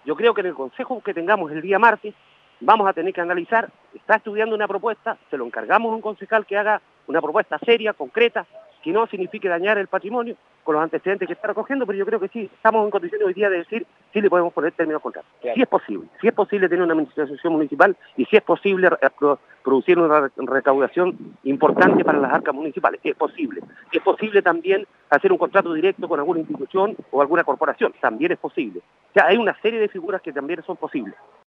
Yo creo que en el consejo que tengamos el día martes vamos a tener que analizar, está estudiando una propuesta, se lo encargamos a un concejal que haga una propuesta seria, concreta, que no signifique dañar el patrimonio con los antecedentes que está recogiendo, pero yo creo que sí, estamos en condiciones hoy día de decir si le podemos poner términos contratos. Sí es posible tener una administración municipal y si es posible producir una recaudación importante para las arcas municipales, es posible. Es posible también hacer un contrato directo con alguna institución o alguna corporación, también es posible. O sea, hay una serie de figuras que también son posibles.